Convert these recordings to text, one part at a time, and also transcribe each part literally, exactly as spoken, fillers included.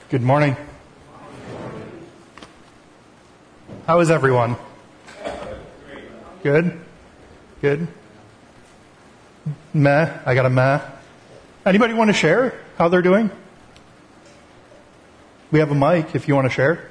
Good morning. How is everyone? Good? Good? Meh. I got a meh. Anybody want to share how they're doing? We have a mic if you want to share.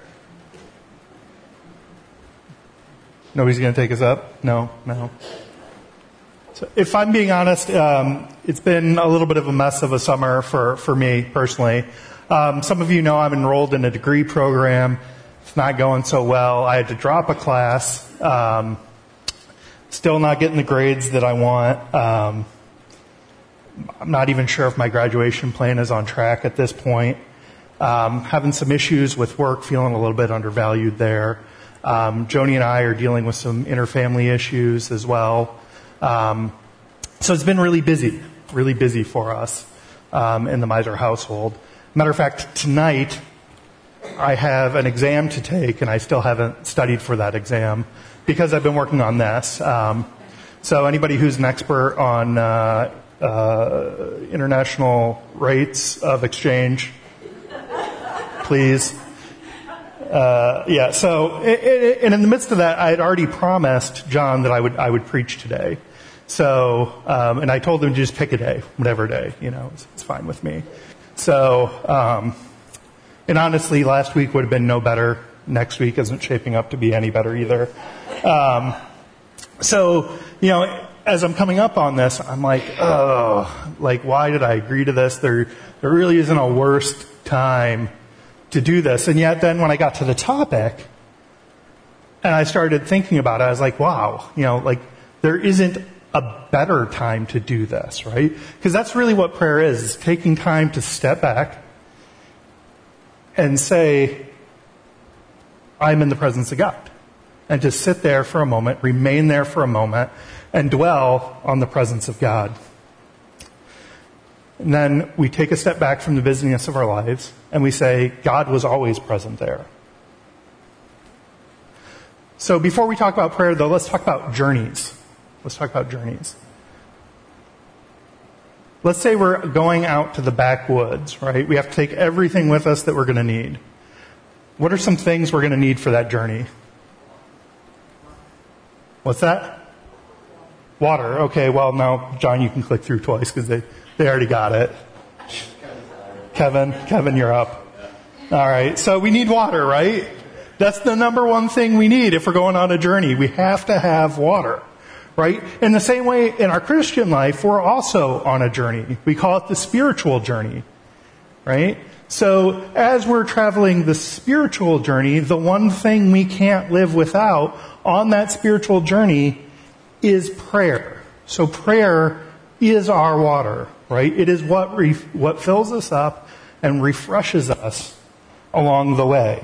Nobody's going to take us up? No, no. So if I'm being honest, um, it's been a little bit of a mess of a summer for, for me personally. Um, some of you know I'm enrolled in a degree program. It's not going so well. I had to drop a class. Um, still not getting the grades that I want. Um, I'm not even sure if my graduation plan is on track at this point. Um, having some issues with work, feeling a little bit undervalued there. Um, Joni and I are dealing with some interfamily issues as well. Um, so it's been really busy, really busy for us um, in the Miser household. Matter of fact, tonight I have an exam to take, and I still haven't studied for that exam because I've been working on this. Um, so anybody who's an expert on uh, uh, international rates of exchange, please. Uh, yeah. So, it, it, and in the midst of that, I had already promised John that I would I would preach today. So, um, and I told him to just pick a day, whatever day, you know, it's, it's fine with me. So, um, and honestly, last week would have been no better. Next week isn't shaping up to be any better either. Um, so, you know, as I'm coming up on this, I'm like, oh, like, why did I agree to this? There, there really isn't a worse time to do this. And yet then when I got to the topic and I started thinking about it, I was like, wow, you know, like, there isn't a better time to do this, right? Because that's really what prayer is, is taking time to step back and say, I'm in the presence of God. And to sit there for a moment, remain there for a moment, and dwell on the presence of God. And then we take a step back from the busyness of our lives, and we say, God was always present there. So before we talk about prayer, though, let's talk about journeys. Let's talk about journeys. Let's say we're going out to the backwoods, right? We have to take everything with us that we're going to need. What are some things we're going to need for that journey? What's that? Water. Okay, well, now, John, you can click through twice because they, they already got it. Kevin, Kevin, you're up. All right, so we need water, right? That's the number one thing we need if we're going on a journey. We have to have water. Right? In the same way, in our Christian life, we're also on a journey. We call it the spiritual journey. Right? So, as we're traveling the spiritual journey, the one thing we can't live without on that spiritual journey is prayer. So, prayer is our water. Right? It is what re- what fills us up and refreshes us along the way.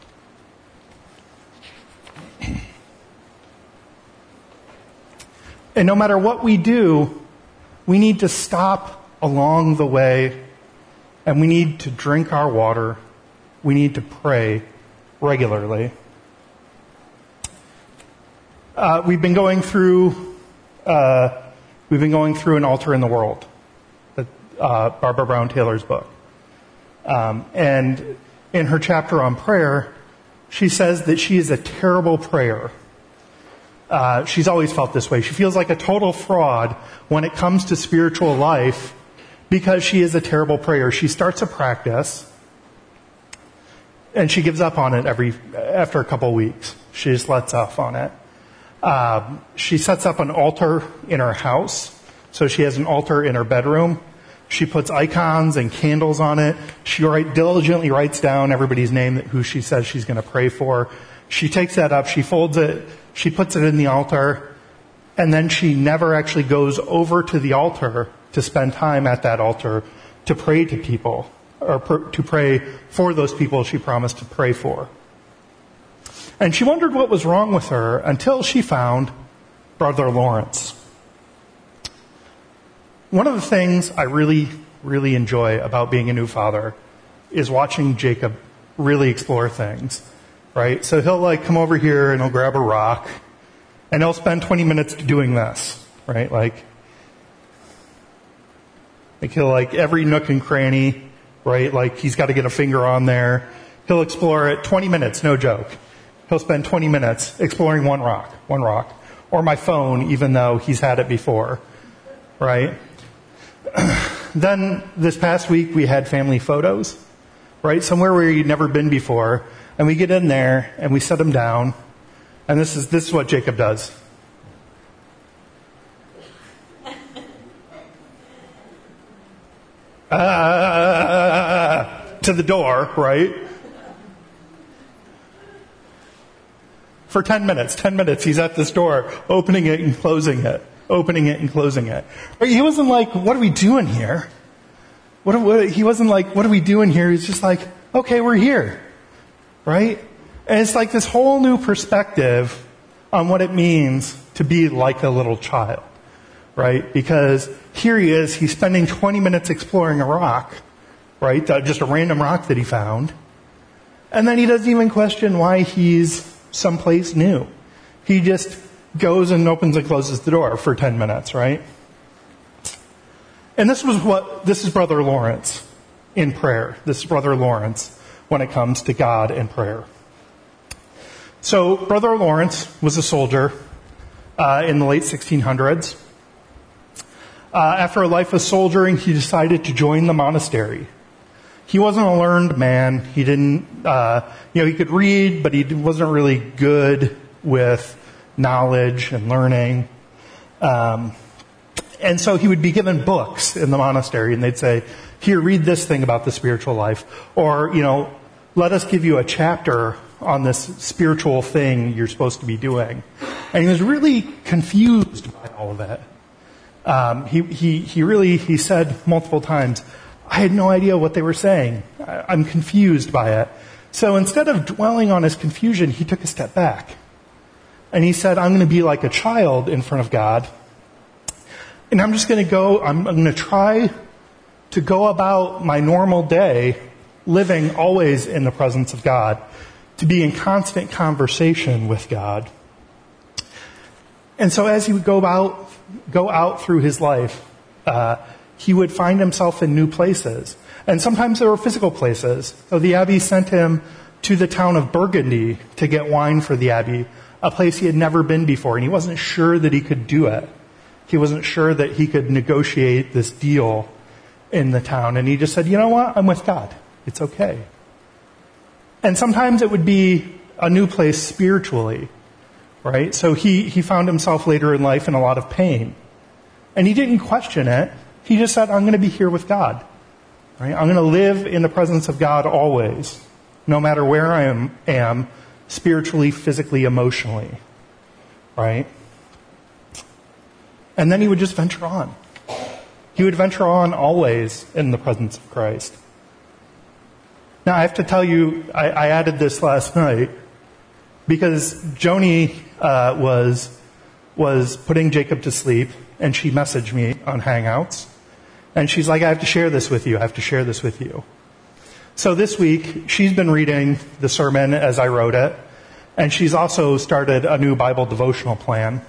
And no matter what we do, we need to stop along the way, and we need to drink our water. We need to pray regularly. Uh, we've been going through uh, we've been going through An Altar in the World, uh, Barbara Brown Taylor's book, um, and in her chapter on prayer, she says that she is a terrible prayer. Uh, she's always felt this way. She feels like a total fraud when it comes to spiritual life because she is a terrible prayer. She starts a practice and she gives up on it every after a couple of weeks. She just lets off on it. Um, she sets up an altar in her house. So she has an altar in her bedroom. She puts icons and candles on it. She write, diligently writes down everybody's name, who she says she's going to pray for. She takes that up, she folds it, she puts it in the altar, and then she never actually goes over to the altar to spend time at that altar to pray to people, or pr- to pray for those people she promised to pray for. And she wondered what was wrong with her until she found Brother Lawrence. One of the things I really, really enjoy about being a new father is watching Jacob really explore things. Right? So he'll like come over here and he'll grab a rock and he'll spend twenty minutes doing this. Right? Like, like he'll like every nook and cranny right? Like he's got to get a finger on there. He'll explore it twenty minutes, no joke. He'll spend twenty minutes exploring one rock, one rock. Or my phone, even though he's had it before, right? Then this past week we had family photos, right? Somewhere where you'd never been before. And we get in there and we set him down. And this is, this is what Jacob does. Uh, to the door, right? For ten minutes, ten minutes, he's at this door, opening it and closing it, opening it and closing it. Right? He wasn't like, what are we doing here? What, what, he wasn't like, what are we doing here? He's just like, okay, we're here. Right? And it's like this whole new perspective on what it means to be like a little child. Right? Because here he is, he's spending twenty minutes exploring a rock, right? Just a random rock that he found. And then he doesn't even question why he's someplace new. He just goes and opens and closes the door for ten minutes, right? And this was what, this is Brother Lawrence in prayer. This is Brother Lawrence when it comes to God and prayer. So Brother Lawrence was a soldier uh, in the late sixteen hundreds. Uh, after a life of soldiering, he decided to join the monastery. He wasn't a learned man. He didn't, uh, you know, he could read, but he wasn't really good with knowledge and learning. Um, and so he would be given books in the monastery, and they'd say, here, read this thing about the spiritual life. Or, you know, let us give you a chapter on this spiritual thing you're supposed to be doing. And he was really confused by all of that. Um, he, he, he really, he said multiple times, I had no idea what they were saying. I, I'm confused by it. So instead of dwelling on his confusion, he took a step back. And he said, I'm going to be like a child in front of God. And I'm just going to go, I'm, I'm going to try to go about my normal day, living always in the presence of God, to be in constant conversation with God. And so as he would go about, go out through his life, uh, he would find himself in new places. And sometimes there were physical places. So the abbey sent him to the town of Burgundy to get wine for the abbey, a place he had never been before, and he wasn't sure that he could do it. He wasn't sure that he could negotiate this deal in the town. And he just said, you know what? I'm with God. It's okay. And sometimes it would be a new place spiritually, right? So he, he found himself later in life in a lot of pain. And he didn't question it. He just said, I'm going to be here with God. Right? I'm going to live in the presence of God always, no matter where I am, am spiritually, physically, emotionally. Right? And then he would just venture on. He would venture on always in the presence of Christ. Now, I have to tell you, I, I added this last night because Joni uh, was was putting Jacob to sleep, and she messaged me on Hangouts. And she's like, I have to share this with you. I have to share this with you. So this week, she's been reading the sermon as I wrote it, and she's also started a new Bible devotional plan.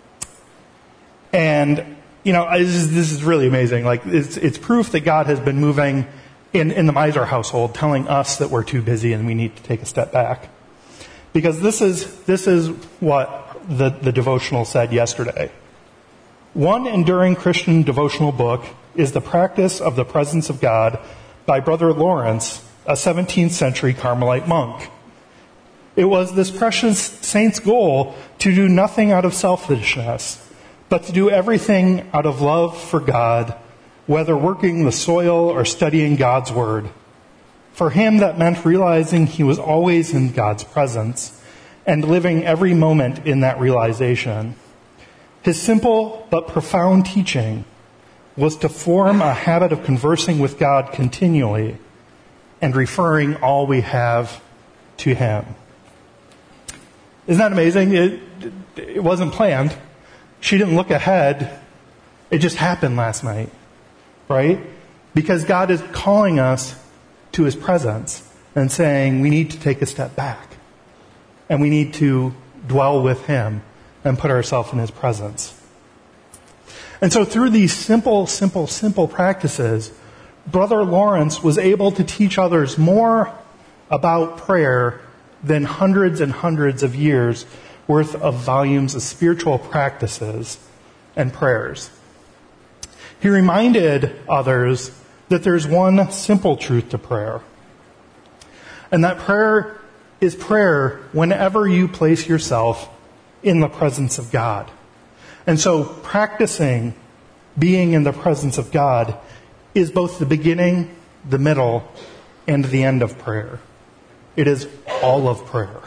And, you know, this is, this is really amazing. Like, it's, it's proof that God has been moving in, in the Miser household, telling us that we're too busy and we need to take a step back. Because this is, this is what the, the devotional said yesterday. One enduring Christian devotional book is The Practice of the Presence of God by Brother Lawrence, a seventeenth century Carmelite monk. It was this precious saint's goal to do nothing out of selfishness, but to do everything out of love for God, whether working the soil or studying God's Word. For him, that meant realizing he was always in God's presence and living every moment in that realization. His simple but profound teaching was to form a habit of conversing with God continually and referring all we have to Him. Isn't that amazing? It, it wasn't planned. She didn't look ahead. It just happened last night, right? Because God is calling us to His presence and saying we need to take a step back and we need to dwell with Him and put ourselves in His presence. And so through these simple, simple, simple practices, Brother Lawrence was able to teach others more about prayer than hundreds and hundreds of years worth of volumes of spiritual practices and prayers. He reminded others that there's one simple truth to prayer, and that prayer is prayer whenever you place yourself in the presence of God. And so practicing being in the presence of God is both the beginning, the middle, and the end of prayer. It is all of prayer.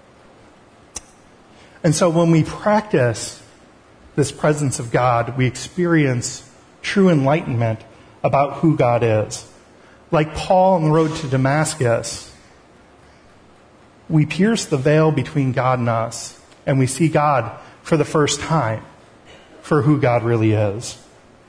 And so when we practice this presence of God, we experience true enlightenment about who God is. Like Paul on the road to Damascus, we pierce the veil between God and us, and we see God for the first time for who God really is.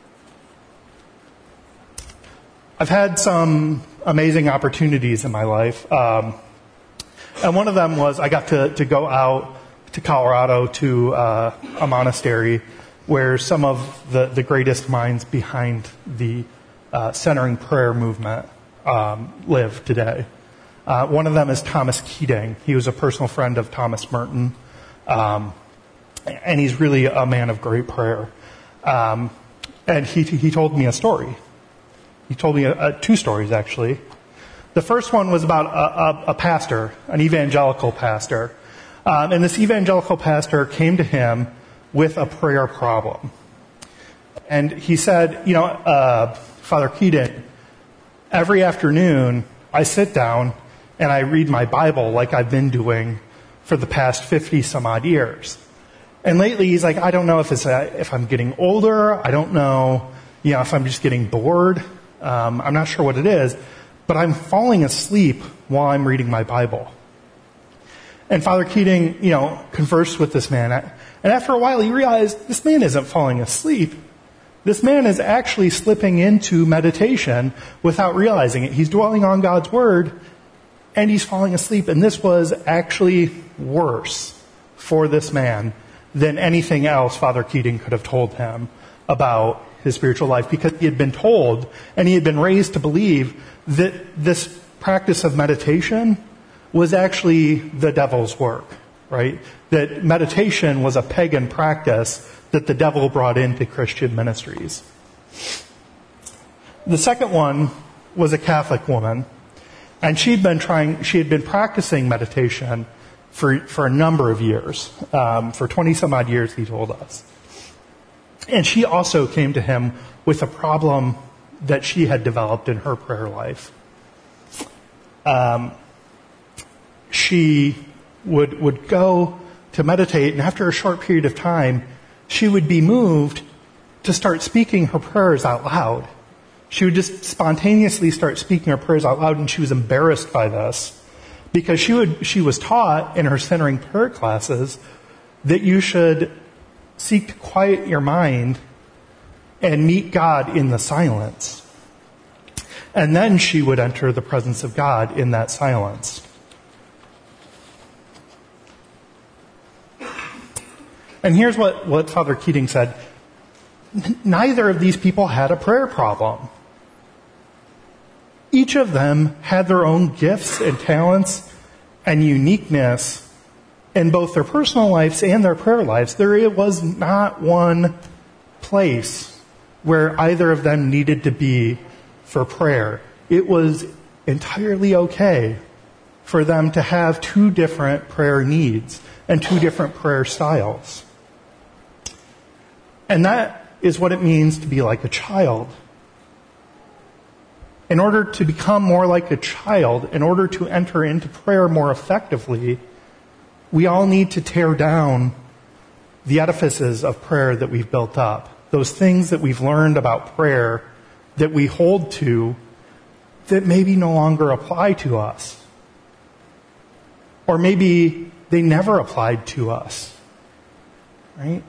I've had some amazing opportunities in my life. Um, and one of them was I got to, to go out to Colorado to uh, a monastery where some of the, the greatest minds behind the uh, centering prayer movement um, live today. Uh, one of them is Thomas Keating. He was a personal friend of Thomas Merton. Um, and he's really a man of great prayer. Um, and he he told me a story. He told me a, a, two stories, actually. The first one was about a, a, a pastor, an evangelical pastor. Um, and this evangelical pastor came to him with a prayer problem. And he said, you know, uh, Father Keating, every afternoon I sit down and I read my Bible like I've been doing for the past fifty some odd years. And lately he's like, I don't know if it's a, if I'm getting older. I don't know, you know, if I'm just getting bored. Um, I'm not sure what it is, but I'm falling asleep while I'm reading my Bible. And Father Keating, you know, conversed with this man. And after a while, he realized this man isn't falling asleep. This man is actually slipping into meditation without realizing it. He's dwelling on God's Word, and he's falling asleep. And this was actually worse for this man than anything else Father Keating could have told him about his spiritual life, because he had been told and he had been raised to believe that this practice of meditation was actually the devil's work, right? That meditation was a pagan practice that the devil brought into Christian ministries. The second one was a Catholic woman, and she'd been trying, she had been practicing meditation for, for a number of years, um, for twenty some odd years, he told us. And she also came to him with a problem that she had developed in her prayer life. Um, she would would go to meditate, and after a short period of time, she would be moved to start speaking her prayers out loud. She would just spontaneously start speaking her prayers out loud, and she was embarrassed by this because she would she was taught in her centering prayer classes that you should seek to quiet your mind and meet God in the silence. And then she would enter the presence of God in that silence. And here's what, what Father Keating said. Neither of these people had a prayer problem. Each of them had their own gifts and talents and uniqueness in both their personal lives and their prayer lives. There was not one place where either of them needed to be for prayer. It was entirely okay for them to have two different prayer needs and two different prayer styles. And that is what it means to be like a child. In order to become more like a child, in order to enter into prayer more effectively, we all need to tear down the edifices of prayer that we've built up. Those things that we've learned about prayer that we hold to that maybe no longer apply to us. Or maybe they never applied to us. Right?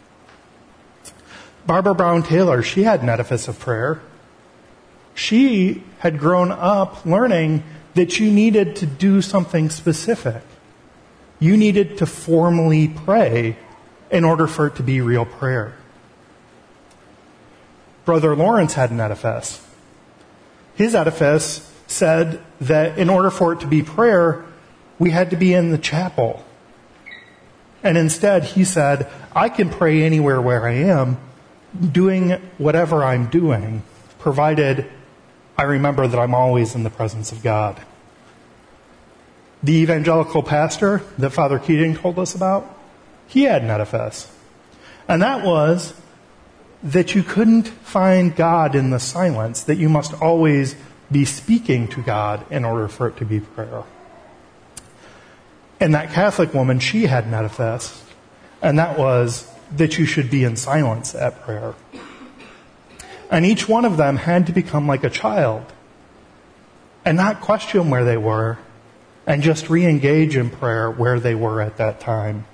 Barbara Brown Taylor, she had an edifice of prayer. She had grown up learning that you needed to do something specific. You needed to formally pray in order for it to be real prayer. Brother Lawrence had an edifice. his edifice said that in order for it to be prayer, we had to be in the chapel. And instead, he said, I can pray anywhere where I am, doing whatever I'm doing, provided I remember that I'm always in the presence of God. The evangelical pastor that Father Keating told us about, he had an edifice. And that was that you couldn't find God in the silence, that you must always be speaking to God in order for it to be prayer. And that Catholic woman, she had an edifice, and that was that you should be in silence at prayer. And each one of them had to become like a child and not question where they were and just re-engage in prayer where they were at that time.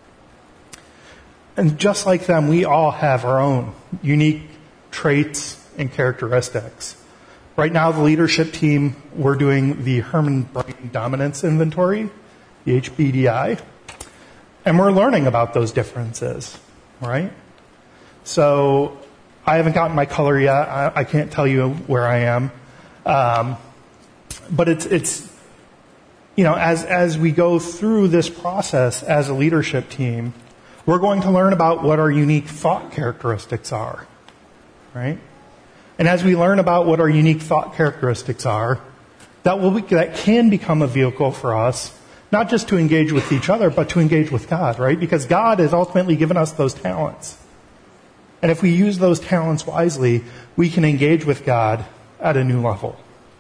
And just like them, we all have our own unique traits and characteristics. Right now, the leadership team, we're doing the Herman Brain Dominance Inventory, the H B D I, and we're learning about those differences, right? So I haven't gotten my color yet. I, I can't tell you where I am. Um, but it's, it's, you know, as, as we go through this process as a leadership team, we're going to learn about what our unique thought characteristics are, right? And as we learn about what our unique thought characteristics are, that will be, that can become a vehicle for us, not just to engage with each other, but to engage with God, right? Because God has ultimately given us those talents. And if we use those talents wisely, we can engage with God at a new level.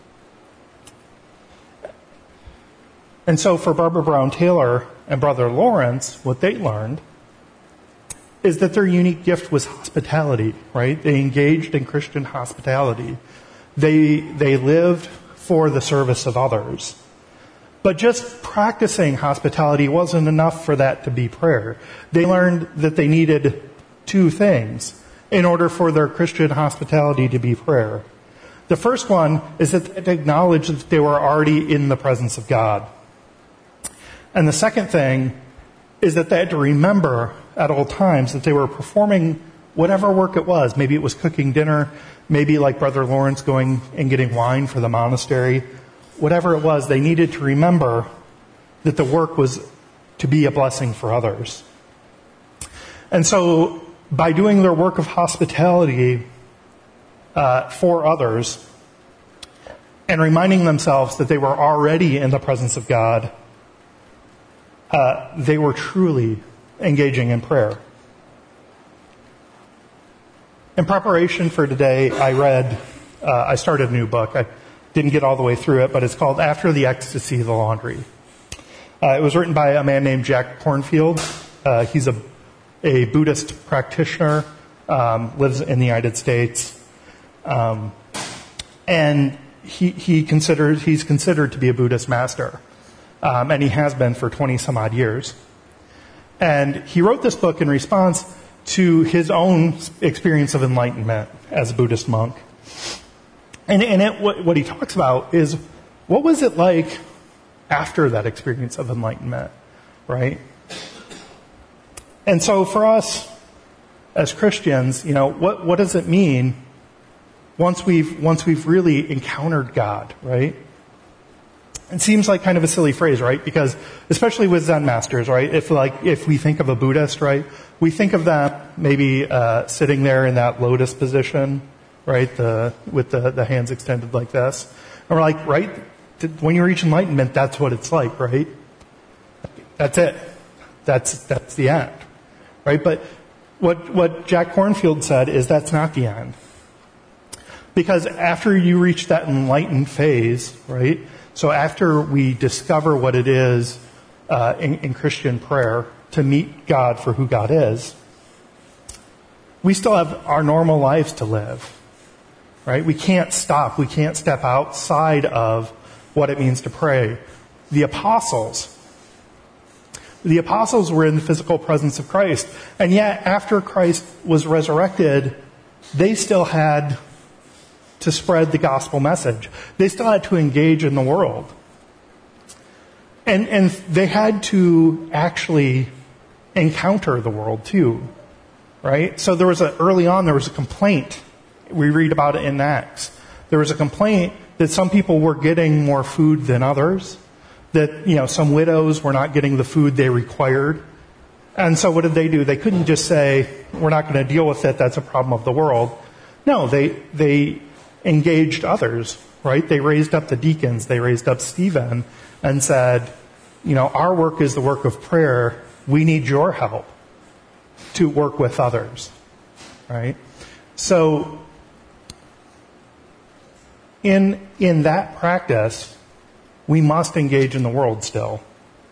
And so for Barbara Brown Taylor and Brother Lawrence, what they learned is that their unique gift was hospitality, right? They engaged in Christian hospitality. They, they lived for the service of others. But just practicing hospitality wasn't enough for that to be prayer. They learned that they needed two things in order for their Christian hospitality to be prayer. The first one is that they acknowledged that they were already in the presence of God. And the second thing is that they had to remember at all times that they were performing whatever work it was. Maybe it was cooking dinner, maybe like Brother Lawrence going and getting wine for the monastery. Whatever it was, they needed to remember that the work was to be a blessing for others. And so by doing their work of hospitality uh, for others and reminding themselves that they were already in the presence of God, uh, they were truly engaging in prayer. In preparation for today, I read, uh, I started a new book. I didn't get all the way through it, but it's called After the Ecstasy, the Laundry. Uh, it was written by a man named Jack Kornfield. Uh, he's a, a Buddhist practitioner, um, lives in the United States. Um, and he, he considers, he's considered to be a Buddhist master. Um, and he has been for twenty some odd years. And he wrote this book in response to his own experience of enlightenment as a Buddhist monk. And, and it, what, what he talks about is, what was it like after that experience of enlightenment, right? And so for us as Christians, you know, what, what does it mean once we've, once we've really encountered God, right? It seems like kind of a silly phrase, right? Because especially with Zen masters, right? If like if we think of a Buddhist, right, we think of them maybe uh, sitting there in that lotus position, right, the with the, the hands extended like this, and we're like, right, when you reach enlightenment, that's what it's like, right? That's it. That's that's the end, right? But what what Jack Kornfield said is that's not the end, because after you reach that enlightened phase, right? So after we discover what it is uh, in, in Christian prayer to meet God for who God is, we still have our normal lives to live, right? We can't stop. We can't step outside of what it means to pray. The apostles, the apostles were in the physical presence of Christ, and yet after Christ was resurrected, they still had to spread the gospel message. They still had to engage in the world. And, and they had to actually encounter the world too, right? So there was a, early on there was a complaint. We read about it in Acts. There was a complaint that some people were getting more food than others, that, you know, some widows were not getting the food they required. And so what did they do? They couldn't just say, we're not going to deal with it, that's a problem of the world. No, they they engaged others, right? They raised up the deacons, they raised up Stephen and said, you know, our work is the work of prayer. We need your help to work with others, right? So in in that practice, we must engage in the world still.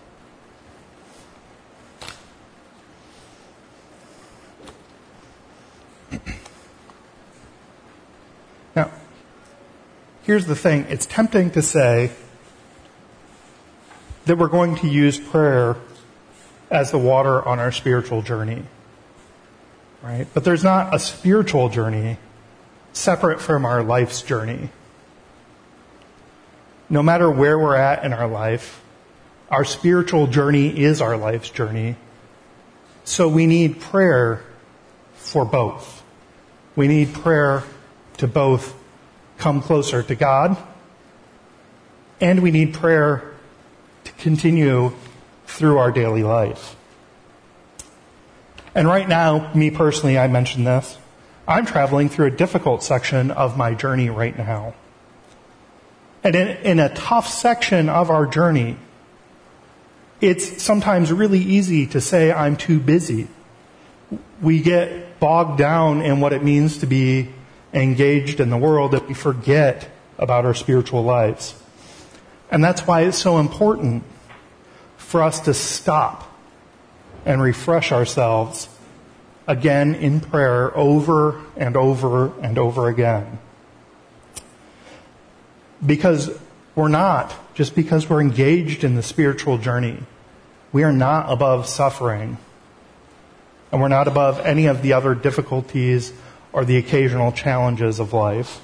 Now, here's the thing. It's tempting to say that we're going to use prayer as the water on our spiritual journey, right? But there's not a spiritual journey separate from our life's journey. No matter where we're at in our life, our spiritual journey is our life's journey. So we need prayer for both. We need prayer to both come closer to God, and we need prayer to continue through our daily life. And right now, me personally, I mentioned this, I'm traveling through a difficult section of my journey right now. And in, in a tough section of our journey, it's sometimes really easy to say, I'm too busy. We get bogged down in what it means to be engaged in the world that we forget about our spiritual lives. And that's why it's so important for us to stop and refresh ourselves again in prayer over and over and over again. Because we're not, just because we're engaged in the spiritual journey, we are not above suffering. And we're not above any of the other difficulties or the occasional challenges of life.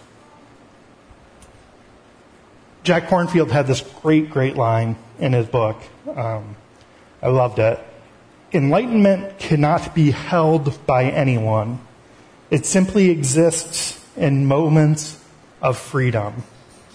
Jack Kornfield had this great, great line in his book. Um, I loved it. Enlightenment cannot be held by anyone. It simply exists in moments of freedom.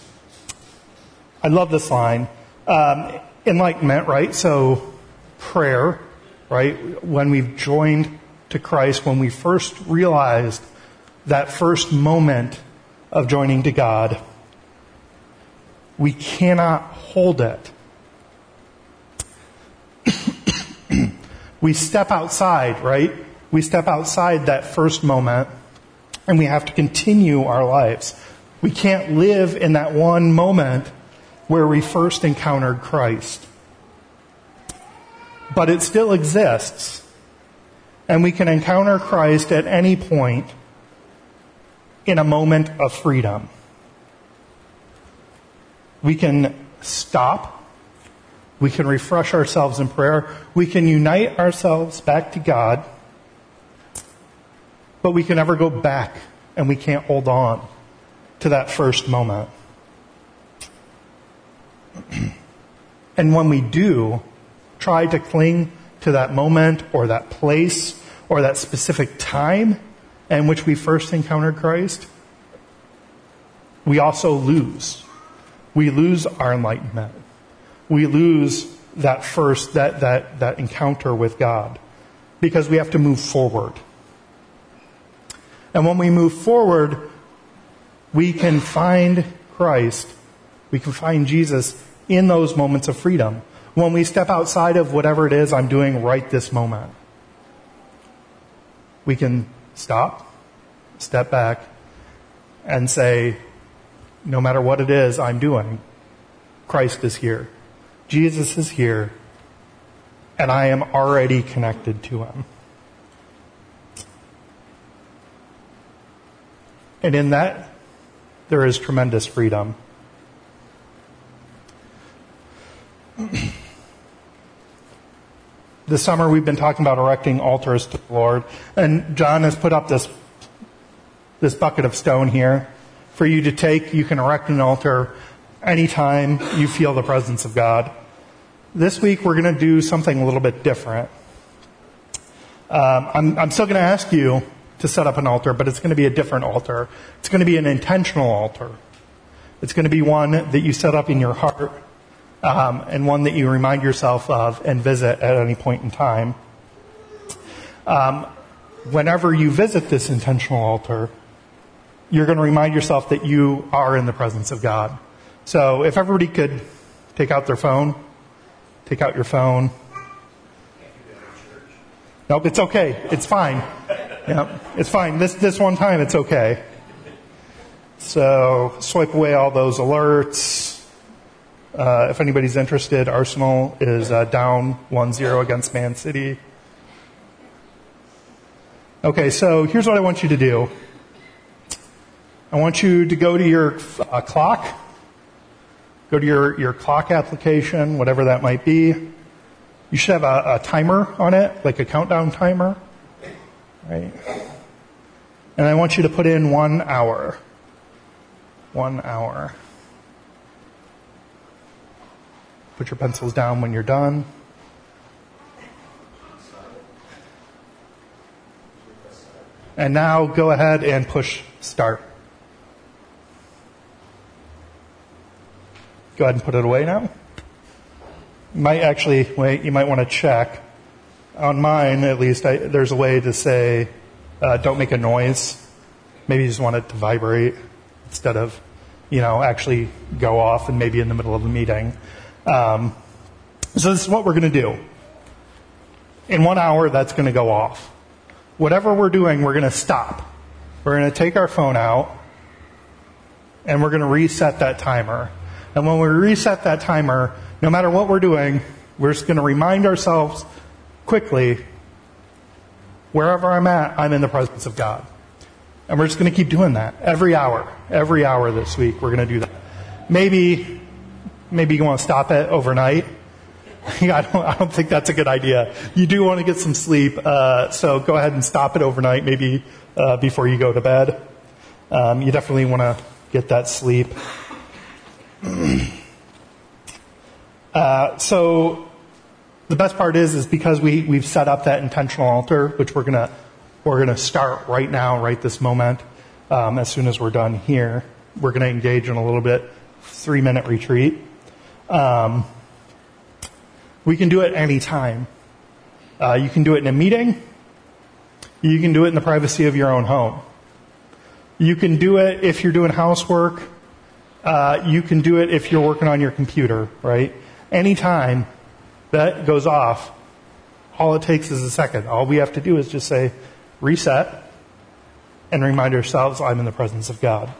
I love this line. Um, enlightenment, right? So prayer, right? When we've joined to Christ, when we first realized that first moment of joining to God, we cannot hold it. We step outside, right? We step outside that first moment, and we have to continue our lives. We can't live in that one moment where we first encountered Christ. But it still exists, and we can encounter Christ at any point in a moment of freedom. We can stop. We can refresh ourselves in prayer. We can unite ourselves back to God. But we can never go back, and we can't hold on to that first moment. And when we do try to cling to that moment or that place or that specific time in which we first encountered Christ, we also lose. We lose our enlightenment. We lose that first, that, that, that encounter with God, because we have to move forward. And when we move forward, we can find Christ, we can find Jesus in those moments of freedom. When we step outside of whatever it is I'm doing right this moment, we can stop, step back, and say, no matter what it is I'm doing, Christ is here. Jesus is here, and I am already connected to him. And in that, there is tremendous freedom. This summer we've been talking about erecting altars to the Lord, and John has put up this, this bucket of stone here for you to take. You can erect an altar anytime you feel the presence of God. This week we're going to do something a little bit different. Um, I'm, I'm still going to ask you to set up an altar, but it's going to be a different altar. It's going to be an intentional altar. It's going to be one that you set up in your heart, um, and one that you remind yourself of and visit at any point in time. Um, whenever you visit this intentional altar, you're going to remind yourself that you are in the presence of God. So if everybody could take out their phone, take out your phone. Nope, it's okay. It's fine. Yep, it's fine. This this one time, it's okay. So swipe away all those alerts. Uh, if anybody's interested, Arsenal is uh, down one zero against Man City. Okay, so here's what I want you to do. I want you to go to your uh, clock. Go to your, your clock application, whatever that might be. You should have a, a timer on it, like a countdown timer. Right? And I want you to put in one hour. One hour. Put your pencils down when you're done. And now go ahead and push start. Go ahead and put it away now. You might actually, wait, you might want to check. On mine, at least, I, there's a way to say, uh, don't make a noise. Maybe you just want it to vibrate instead of, you know, actually go off and maybe in the middle of a meeting. Um, so this is what we're going to do. In one hour, that's going to go off. Whatever we're doing, we're going to stop. We're going to take our phone out, and we're going to reset that timer. And when we reset that timer, no matter what we're doing, we're just going to remind ourselves quickly, wherever I'm at, I'm in the presence of God. And we're just going to keep doing that every hour. Every hour this week, we're going to do that. Maybe, maybe you want to stop it overnight. I don't, I don't think that's a good idea. You do want to get some sleep, uh, so go ahead and stop it overnight, maybe uh, before you go to bed. Um, you definitely want to get that sleep. uh, so the best part is, is because we we've set up that intentional altar, which we're gonna we're gonna start right now, right this moment. Um, as soon as we're done here, we're gonna engage in a little bit three minute retreat. Um, We can do it any time. Uh, you can do it in a meeting. You can do it in the privacy of your own home. You can do it if you're doing housework. Uh, you can do it if you're working on your computer, right? Anytime that goes off, all it takes is a second. All we have to do is just say, reset, and remind ourselves, I'm in the presence of God.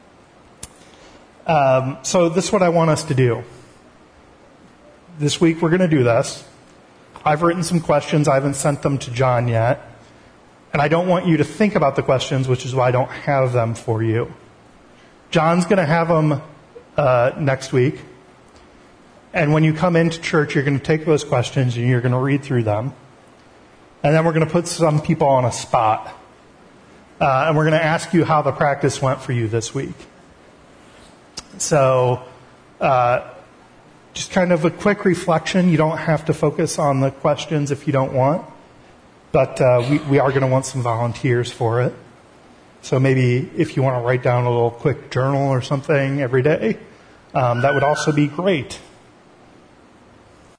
Um, so this is what I want us to do. This week we're going to do this. I've written some questions. I haven't sent them to John yet. And I don't want you to think about the questions, which is why I don't have them for you. John's going to have them uh, next week. And when you come into church, you're going to take those questions and you're going to read through them. And then we're going to put some people on a spot. Uh, and we're going to ask you how the practice went for you this week. So, uh, just kind of a quick reflection. You don't have to focus on the questions if you don't want. But uh, we, we are going to want some volunteers for it. So maybe if you want to write down a little quick journal or something every day, um, that would also be great.